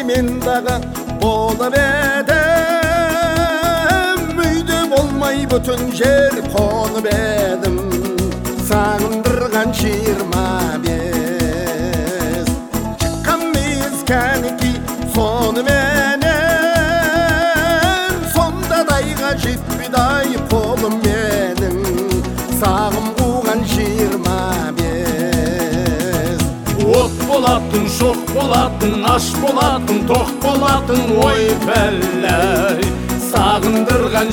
мен дағы болып едім, үйде болмай бүтін жер қонып едім, сағындырған 25. Шыққан мез кәнеки соны менен, сонда дайға жетпейді қолым менің, сағым қуған 25. От болатын, шоқ болатын, аш болатын, тоқ болатын, ой пәлләй, сағындырған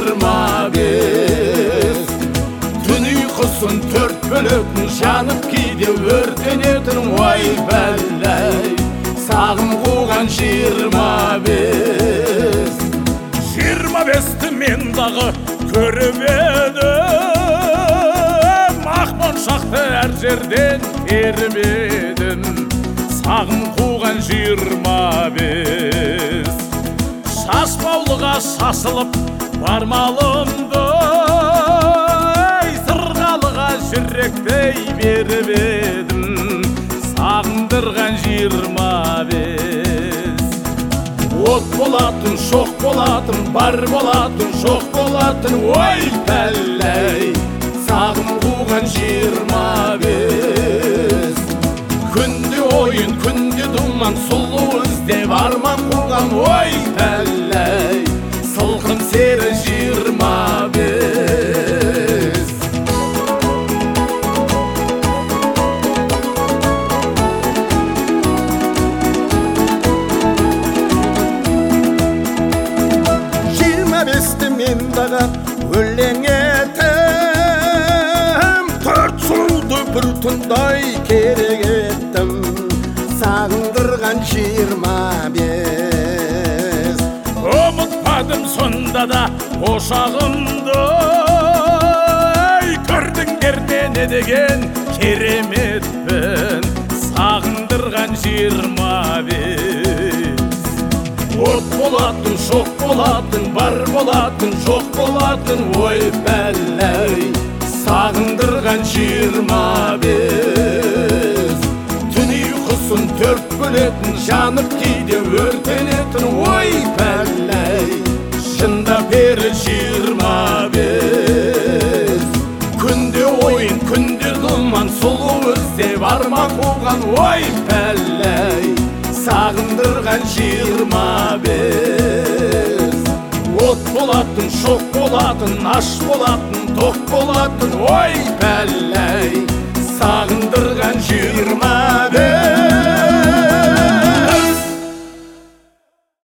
25. Түн ұйқысын төрт бөлетін, жанып кейде өртенетін, ой пәлләй, сағым қуған 25. 25-ті мен дағы көріп едім, ақ моншақты әр жерден теріп едім, сағым қуған 25. Шашбаулыға шашылып бармалымды, сырғалыға жүректей беріп едім, сағындырған 25. От болатын, шоқ болатын, бар болатын, жоқ болатын, ой пәлләй, сағым қуған 25. Күнде ойын, күнде думан, сұлу іздеп арман қуған, ой пәлләй, сылқым сері 25. Мен дағы өлең етім, төрт сұлуды бір түндай керек еттім, сағындырған 25. Ұмытпадым сонда да ошағымды, көрдіңдер не деген кереметпін, сағындырған 25. От болатын, шоқ болатын, бар болатын, жоқ болатын, ой пәлләй, сағындырған 25. Түн ұйқысын төрт бөлетін, жанып кейде өртенетін, ой пәлләй, шында бері 25. Күнде ойын, күнде думан, сұлу іздеп арман қуған, ой пәлләй, сағындырған 25. От болатын, шоқ болатын, аш болатын, тоқ болатын, ой пәлләй,